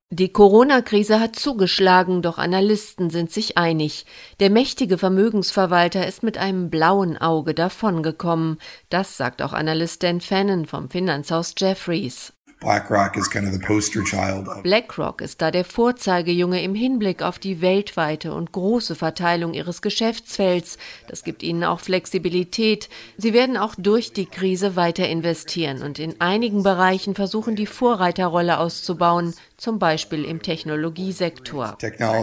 Die Corona-Krise hat zugeschlagen, doch Analysten sind sich einig. Der mächtige Vermögensverwalter ist mit einem blauen Auge davongekommen. Das sagt auch Analyst Dan Fannon vom Finanzhaus Jefferies. BlackRock ist da der Vorzeigejunge im Hinblick auf die weltweite und große Verteilung ihres Geschäftsfelds. Das gibt ihnen auch Flexibilität. Sie werden auch durch die Krise weiter investieren und in einigen Bereichen versuchen, die Vorreiterrolle auszubauen, zum Beispiel im Technologiesektor.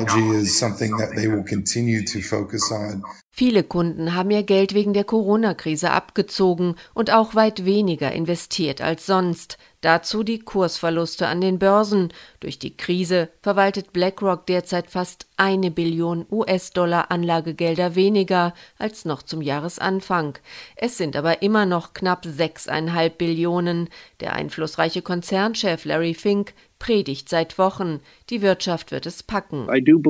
Viele Kunden haben ihr Geld wegen der Corona-Krise abgezogen und auch weit weniger investiert als sonst. Dazu die Kursverluste an den Börsen. Durch die Krise verwaltet BlackRock derzeit fast 1 Billion US-Dollar Anlagegelder weniger als noch zum Jahresanfang. Es sind aber immer noch knapp 6,5 Billionen. Der einflussreiche Konzernchef Larry Fink predigt seit Wochen, die Wirtschaft wird es packen.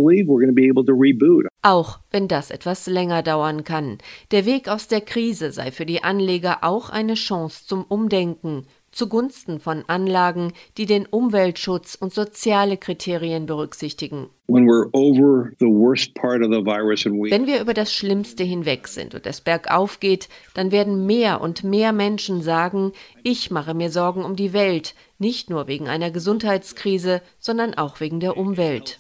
Auch wenn das etwas länger dauern kann. Der Weg aus der Krise sei für die Anleger auch eine Chance zum Umdenken, zugunsten von Anlagen, die den Umweltschutz und soziale Kriterien berücksichtigen. Wenn wir über das Schlimmste hinweg sind und es bergauf geht, dann werden mehr und mehr Menschen sagen, ich mache mir Sorgen um die Welt, nicht nur wegen einer Gesundheitskrise, sondern auch wegen der Umwelt.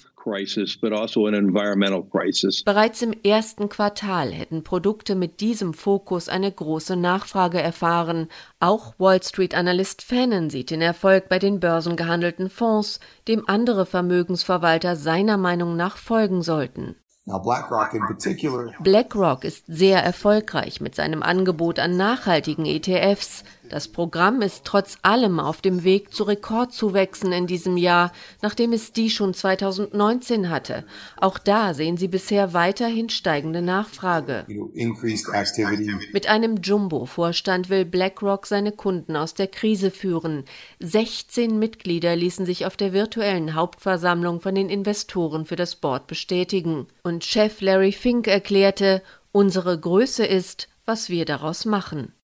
Bereits im ersten Quartal hätten Produkte mit diesem Fokus eine große Nachfrage erfahren. Auch Wall Street-Analyst Fannon sieht den Erfolg bei den börsengehandelten Fonds, dem andere Vermögensverwalter seiner Meinung nach folgen sollten. BlackRock ist sehr erfolgreich mit seinem Angebot an nachhaltigen ETFs. Das Programm ist trotz allem auf dem Weg zu Rekordzuwächsen in diesem Jahr, nachdem es die schon 2019 hatte. Auch da sehen sie bisher weiterhin steigende Nachfrage. Mit einem Jumbo-Vorstand will BlackRock seine Kunden aus der Krise führen. 16 Mitglieder ließen sich auf der virtuellen Hauptversammlung von den Investoren für das Board bestätigen. Und Chef Larry Fink erklärte, unsere Größe ist, was wir daraus machen.